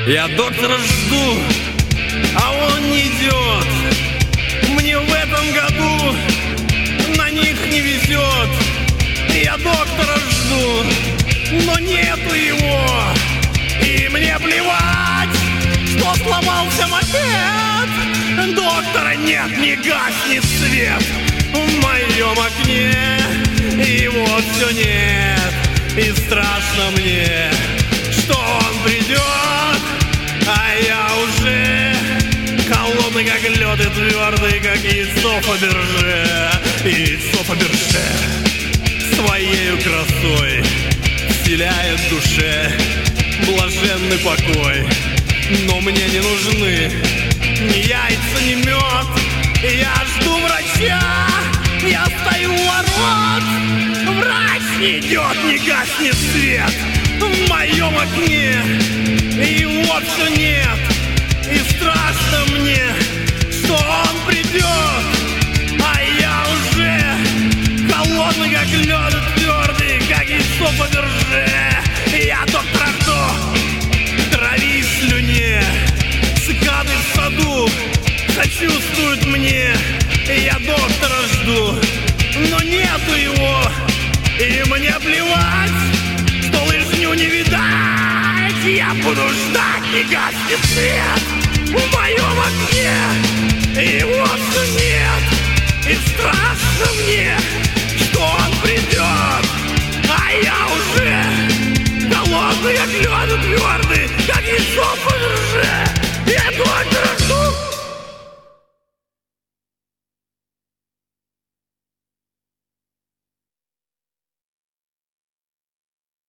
Я доктора жду, а он не идет. Мне в этом году на них не везет. Я доктора жду, но нету его. И мне плевать, что сломался мопед. Доктора нет, не гаснет свет в моем окне. Его все нет, и страшно мне, что он придет, а я уже холодный, как лед, и твердый, как яйцо Фаберже. Яйцо Фаберже своею красой вселяет в душе блаженный покой. Но мне не нужны ни яйца, ни мед. Я жду врача, я стою у ворот. Врач не идет, не гаснет свет в моем окне. И его все нет, и страшно мне, что он придет, а я уже холодный, как лед, и твердый, как яйцо Фаберже. Я доктора жду, крови и слюне. Цикады в саду сочувствуют мне. Я доктора жду, но нету его. И мне плевать, что лыжню не видать. Я буду ждать, не гаснет свет в моем окне. И его все нет, и страшно мне, что он придет, а я уже холодный, как лед, и твердый, как яйцо Фаберже.